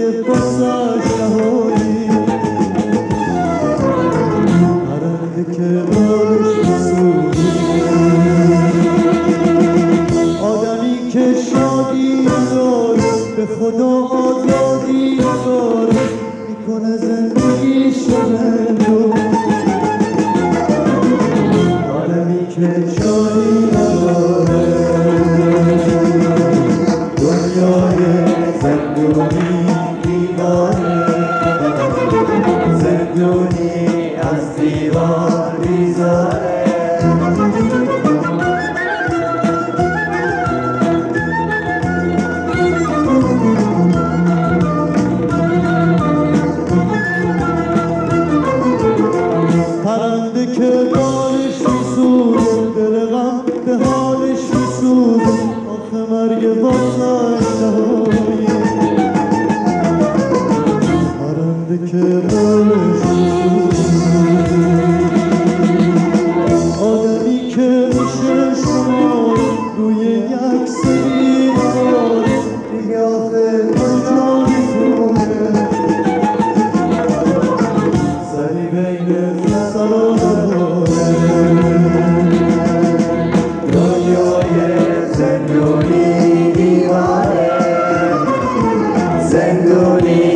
باسش نهایی، پرنده که بالش بسوزه، آدمی که شادی نداره، به خدا آزادی نداره، میکنه زندگیش رو. آدمی که شادی نداره، دنیای زندونی دیواره، زندونی از دیوار بیزاره. پرنده که بالش میسوزه، دل غم به حالش میسوزه، آخه مرگ باسش نهایی، پرنده که بالش میسوزه، آدمی که میشه شما روی یک سری نماره، دیگه آخه کجا میتونه سری بین دنیای زندونی دیواره، زندونی